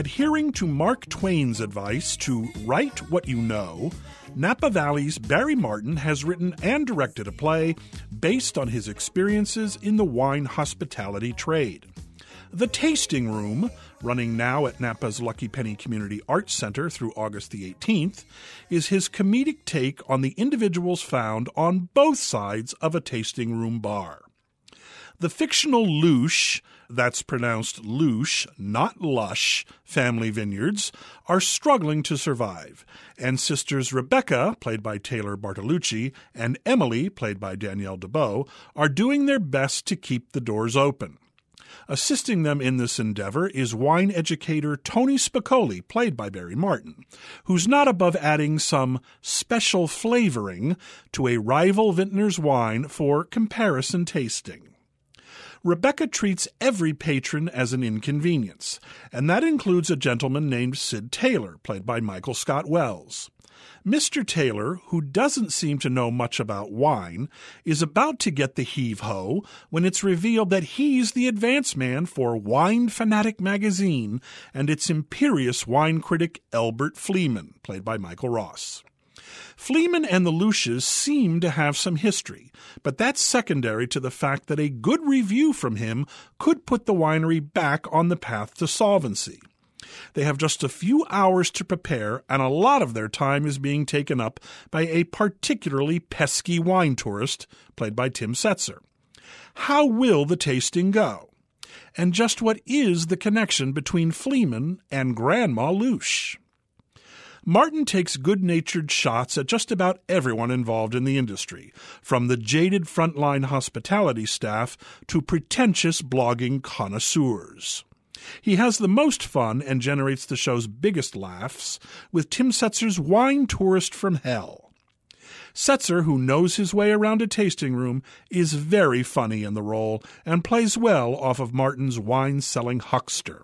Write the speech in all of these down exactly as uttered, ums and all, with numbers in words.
Adhering to Mark Twain's advice to write what you know, Napa Valley's Barry Martin has written and directed a play based on his experiences in the wine hospitality trade. The Tasting Room, running now at Napa's Lucky Penny Community Arts Center through August the eighteenth, is his comedic take on the individuals found on both sides of a tasting room bar. The fictional Loosh, that's pronounced Loosh, not Lush, family vineyards are struggling to survive, and sisters Rebecca, played by Taylor Bartolucci, and Emily, played by Danielle DeBeau, are doing their best to keep the doors open. Assisting them in this endeavor is wine educator Tony Spicoli, played by Barry Martin, who's not above adding some special flavoring to a rival vintner's wine for comparison tasting. Rebecca treats every patron as an inconvenience, and that includes a gentleman named Sid Taylor, played by Michael Scott Wells. Mister Taylor, who doesn't seem to know much about wine, is about to get the heave-ho when it's revealed that he's the advance man for Wine Fanatic magazine and its imperious wine critic Elbert Fleeman, played by Michael Ross. Fleeman and the Looshes seem to have some history, but that's secondary to the fact that a good review from him could put the winery back on the path to solvency. They have just a few hours to prepare, and a lot of their time is being taken up by a particularly pesky wine tourist, played by Tim Setzer. How will the tasting go? And just what is the connection between Fleeman and Grandma Loosh? Martin takes good-natured shots at just about everyone involved in the industry, from the jaded frontline hospitality staff to pretentious blogging connoisseurs. He has the most fun and generates the show's biggest laughs with Tim Setzer's Wine Tourist from Hell. Setzer, who knows his way around a tasting room, is very funny in the role and plays well off of Martin's wine-selling huckster.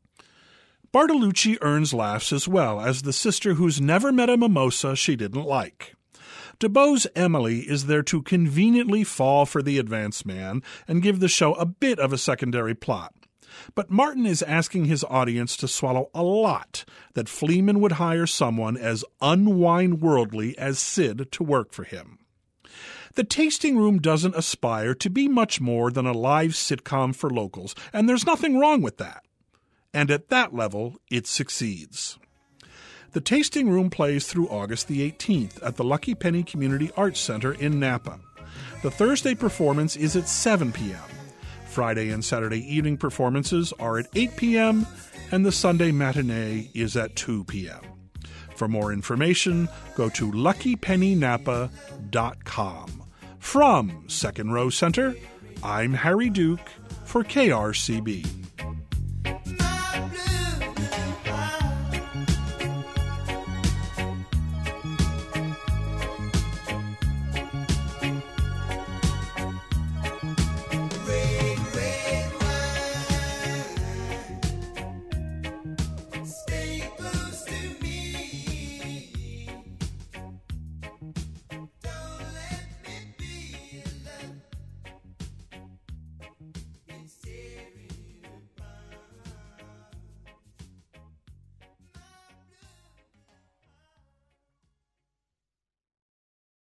Bartolucci earns laughs as well as the sister who's never met a mimosa she didn't like. DeBeau's Emily is there to conveniently fall for the advance man and give the show a bit of a secondary plot. But Martin is asking his audience to swallow a lot that Fleeman would hire someone as unwine-worldly as Sid to work for him. The Tasting Room doesn't aspire to be much more than a live sitcom for locals, and there's nothing wrong with that. And at that level, it succeeds. The Tasting Room plays through August the eighteenth at the Lucky Penny Community Arts Center in Napa. The Thursday performance is at seven p.m. Friday and Saturday evening performances are at eight p.m., and the Sunday matinee is at two p.m. For more information, go to lucky penny napa dot com. From Second Row Center, I'm Harry Duke for K R C B.